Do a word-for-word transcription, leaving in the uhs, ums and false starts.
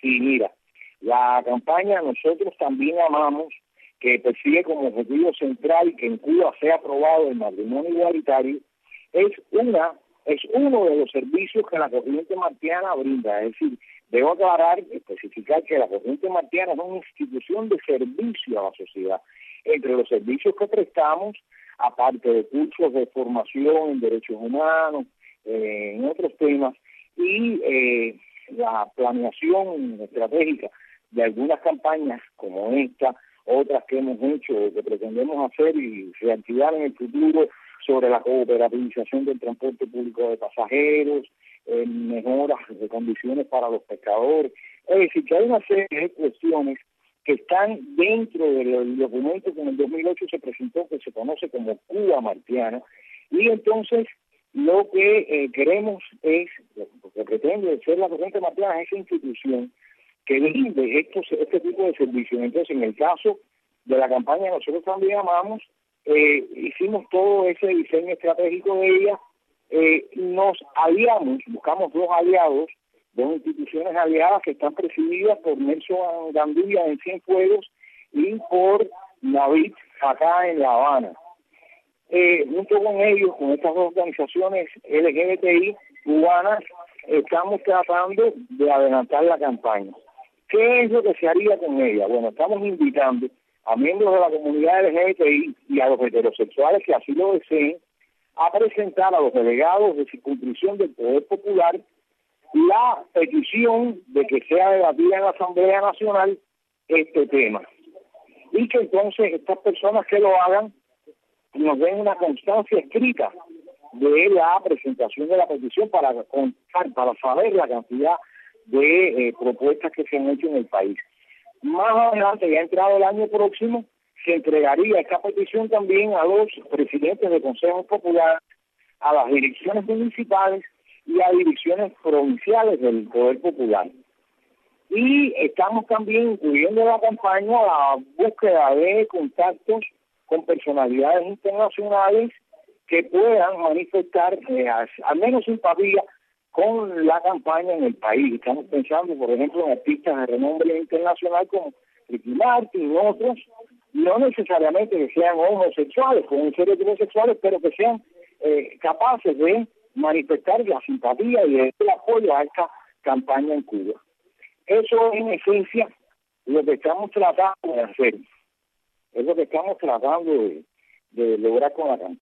Sí, mira, la campaña Nosotros También Amamos, que persigue como objetivo central que en Cuba sea aprobado el matrimonio igualitario, es una es uno de los servicios que la corriente martiana brinda. Es decir, debo aclarar, especificar que la corriente martiana es una institución de servicio a la sociedad. Entre los servicios que prestamos, aparte de cursos de formación en derechos humanos, eh, en otros temas, y eh, la planeación estratégica de algunas campañas como esta, otras que hemos hecho, que pretendemos hacer y reactivar en el futuro sobre la cooperativización del transporte público de pasajeros, eh, mejoras de condiciones para los pescadores. Es decir, que hay una serie de cuestiones que están dentro del documento que en el dos mil ocho se presentó, que se conoce como Cuba Martiana, y entonces lo que eh, queremos es, lo que pretende ser la corriente martiana es esa institución que brinde estos, este tipo de servicios. Entonces, en el caso de la campaña Nosotros También Amamos, eh, hicimos todo ese diseño estratégico de ella, eh, nos aliamos, buscamos dos aliados, dos instituciones aliadas que están presididas por Nelson Gandulla en Cienfuegos y por Navid acá en La Habana. Eh, junto con ellos, con estas dos organizaciones L G B T I cubanas, estamos tratando de adelantar la campaña. ¿Qué es lo que se haría con ella? Bueno, estamos invitando a miembros de la comunidad L G B T I y a los heterosexuales que así lo deseen a presentar a los delegados de circunscripción del Poder Popular la petición de que sea debatida en la Asamblea Nacional este tema. Y que entonces estas personas que lo hagan nos den una constancia escrita de la presentación de la petición para contar, para saber la cantidad de eh, propuestas que se han hecho en el país. Más adelante, ya entrado el año próximo, se entregaría esta petición también a los presidentes de consejos populares, a las direcciones municipales y a direcciones provinciales del Poder Popular. Y estamos también incluyendo en la campaña la búsqueda de contactos con personalidades internacionales que puedan manifestar eh, al menos simpatía con la campaña en el país. Estamos pensando, por ejemplo, en artistas de renombre internacional como Ricky Martin y otros, no necesariamente que sean homosexuales, pueden ser heterosexuales, pero que sean eh, capaces de manifestar la simpatía y el apoyo a esta campaña en Cuba. Eso es en esencia lo que estamos tratando de hacer, es lo que estamos tratando de, de lograr con la campaña.